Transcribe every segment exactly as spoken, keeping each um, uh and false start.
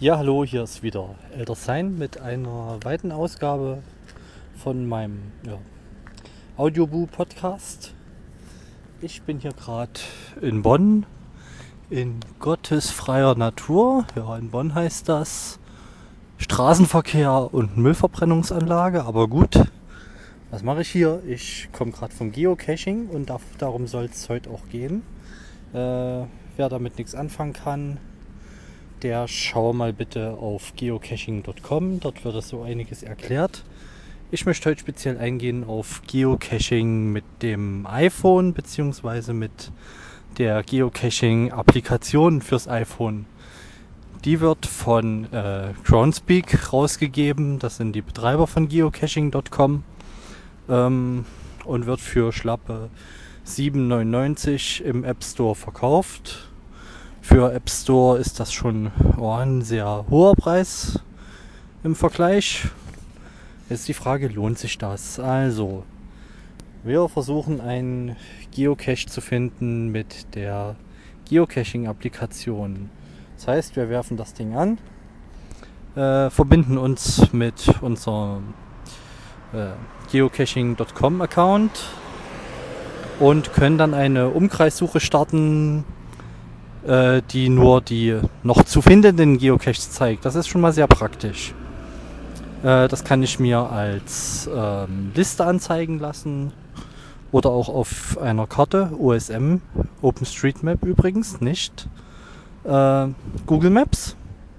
Ja, hallo, hier ist wieder Eldersein mit einer weiteren Ausgabe von meinem ja, Audioboo-Podcast. Ich bin hier gerade in Bonn, in gottesfreier Natur. Ja, in Bonn heißt das Straßenverkehr und Müllverbrennungsanlage, aber gut. Was mache ich hier? Ich komme gerade vom Geocaching und darf, darum soll es heute auch gehen. Äh, wer damit nichts anfangen kann, der schau mal bitte auf geocaching punkt com, dort wird das so einiges erklärt. Ich möchte heute speziell eingehen auf Geocaching mit dem iPhone bzw. mit der Geocaching-Applikation fürs iPhone. Die wird von äh, Groundspeak rausgegeben, das sind die Betreiber von geocaching punkt com ähm, und wird für schlappe sieben neunundneunzig im App Store verkauft. Für App Store ist das schon oh, ein sehr hoher Preis im Vergleich. Jetzt ist die Frage, lohnt sich das? Also, wir versuchen einen Geocache zu finden mit der Geocaching-Applikation. Das heißt, wir werfen das Ding an, äh, verbinden uns mit unserem äh, geocaching punkt com Account und können dann eine Umkreissuche starten, die nur die noch zu findenden Geocaches zeigt. Das ist schon mal sehr praktisch. Das kann ich mir als ähm, Liste anzeigen lassen oder auch auf einer Karte, O S M, OpenStreetMap übrigens, nicht äh, Google Maps.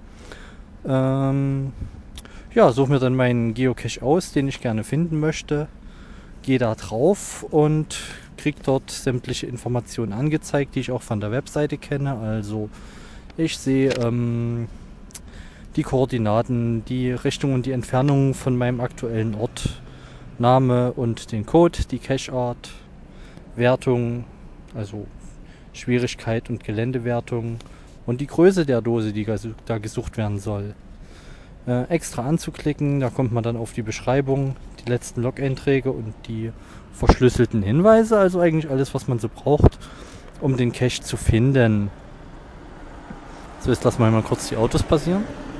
Ähm, ja, suche mir dann meinen Geocache aus, den ich gerne finden möchte, gehe da drauf und kriege dort sämtliche Informationen angezeigt, die ich auch von der Webseite kenne. Also ich sehe ähm, die Koordinaten, die Richtung und die Entfernung von meinem aktuellen Ort, Name und den Code, die Cacheart, Wertung, also Schwierigkeit und Geländewertung und die Größe der Dose, die da gesucht werden soll. Äh, extra anzuklicken, da kommt man dann auf die Beschreibung, die letzten Log-Einträge und die verschlüsselten Hinweise, also eigentlich alles, was man so braucht, um den Cache zu finden. So, jetzt lassen wir mal kurz die Autos passieren.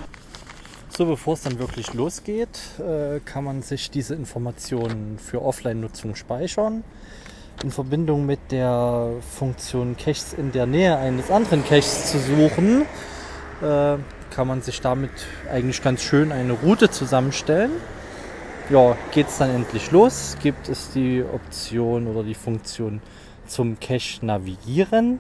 So, bevor es dann wirklich losgeht, äh, kann man sich diese Informationen für Offline-Nutzung speichern. In Verbindung mit der Funktion Caches in der Nähe eines anderen Caches zu suchen, äh, kann man sich damit eigentlich ganz schön eine Route zusammenstellen. Ja, geht es dann endlich los, gibt es die Option oder die Funktion zum Cache navigieren.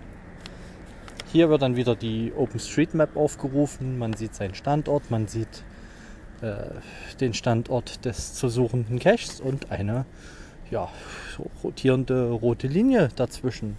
Hier wird dann wieder die OpenStreetMap aufgerufen, man sieht seinen Standort, man sieht äh, den Standort des zu suchenden Caches und eine ja, so rotierende rote Linie dazwischen.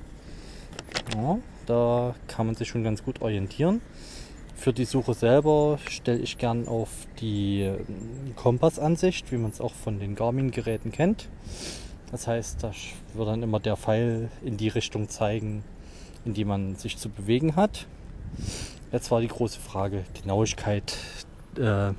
Ja, da kann man sich schon ganz gut orientieren. Für die Suche selber stelle ich gern auf die Kompassansicht, wie man es auch von den Garmin-Geräten kennt. Das heißt, da wird dann immer der Pfeil in die Richtung zeigen, in die man sich zu bewegen hat. Jetzt war die große Frage, Genauigkeit äh,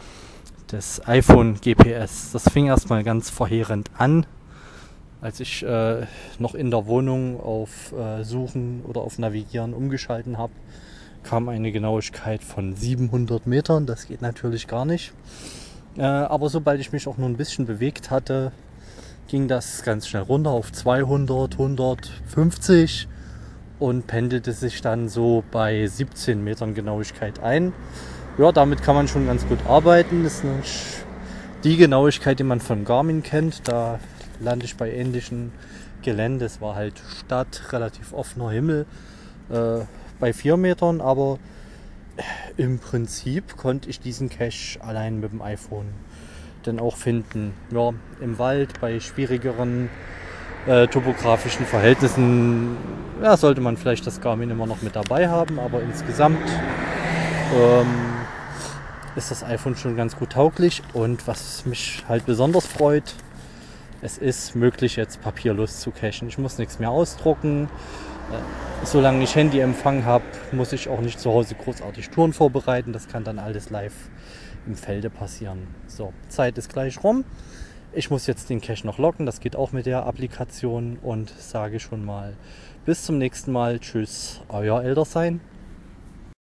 des iPhone G P S. Das fing erstmal ganz verheerend an, als ich äh, noch in der Wohnung auf äh, Suchen oder auf Navigieren umgeschalten habe. Kam eine Genauigkeit von siebenhundert Metern, das geht natürlich gar nicht. Äh, aber sobald ich mich auch nur ein bisschen bewegt hatte, ging das ganz schnell runter auf zweihundert, hundertfünfzig und pendelte sich dann so bei siebzehn Metern Genauigkeit ein. Ja, damit kann man schon ganz gut arbeiten. Das ist nicht die Genauigkeit, die man von Garmin kennt. Da lande ich bei ähnlichen Gelände. Es war halt Stadt, relativ offener Himmel. Äh, bei vier Metern, aber im Prinzip konnte ich diesen Cache allein mit dem iPhone dann auch finden. Ja, im Wald, bei schwierigeren äh, topografischen Verhältnissen ja, sollte man vielleicht das Garmin immer noch mit dabei haben, aber insgesamt ähm, ist das iPhone schon ganz gut tauglich und was mich halt besonders freut, es ist möglich jetzt papierlos zu cachen. Ich muss nichts mehr ausdrucken. Solange ich Handyempfang habe, muss ich auch nicht zu Hause großartig Touren vorbereiten. Das kann dann alles live im Felde passieren. So, Zeit ist gleich rum. Ich muss jetzt den Cache noch locken. Das geht auch mit der Applikation und sage schon mal bis zum nächsten Mal. Tschüss, euer Eldersein.